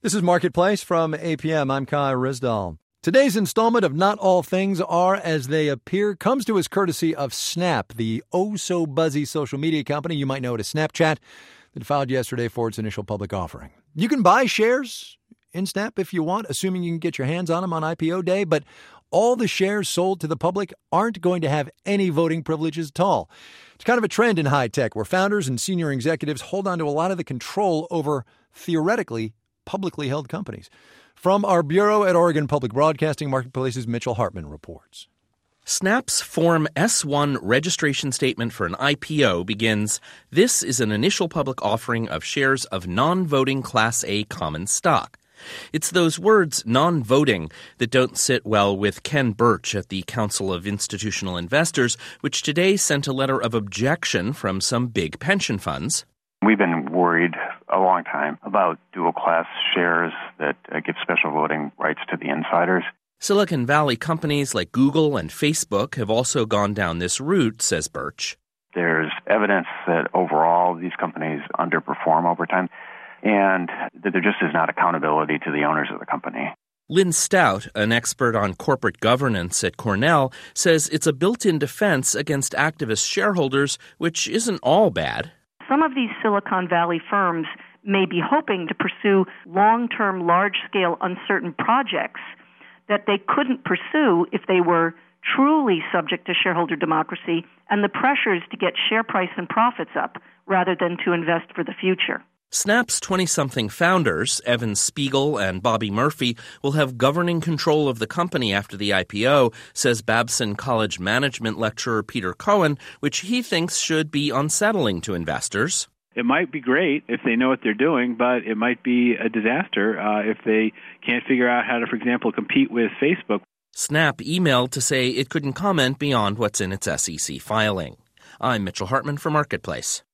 This is Marketplace from APM. I'm Kai Rizdal. Today's installment of Not All Things Are As They Appear comes to us courtesy of Snap, the oh-so-buzzy social media company you might know it as Snapchat, that filed yesterday for its initial public offering. You can buy shares in Snap if you want, assuming you can get your hands on them on IPO day, but all the shares sold to the public aren't going to have any voting privileges at all. It's kind of a trend in high tech where founders and senior executives hold on to a lot of the control over, theoretically, publicly held companies. From our bureau at Oregon Public Broadcasting Marketplace's Mitchell Hartman reports. Snap's Form S-1 registration statement for an IPO begins, "This is an initial public offering of shares of non-voting Class A common stock." It's those words, non-voting, that don't sit well with Ken Birch at the Council of Institutional Investors, which today sent a letter of objection from some big pension funds. We've been worried a long time about dual-class shares that give special voting rights to the insiders. Silicon Valley companies like Google and Facebook have also gone down this route, says Birch. There's evidence that overall these companies underperform over time, and that there just is not accountability to the owners of the company. Lynn Stout, an expert on corporate governance at Cornell, says it's a built-in defense against activist shareholders, which isn't all bad. Some of these Silicon Valley firms may be hoping to pursue long-term, large-scale, uncertain projects that they couldn't pursue if they were truly subject to shareholder democracy and the pressures to get share price and profits up rather than to invest for the future. Snap's 20-something founders, Evan Spiegel and Bobby Murphy, will have governing control of the company after the IPO, says Babson College management lecturer Peter Cohen, which he thinks should be unsettling to investors. It might be great if they know what they're doing, but it might be a disaster if they can't figure out how to, for example, compete with Facebook. Snap emailed to say it couldn't comment beyond what's in its SEC filing. I'm Mitchell Hartman for Marketplace.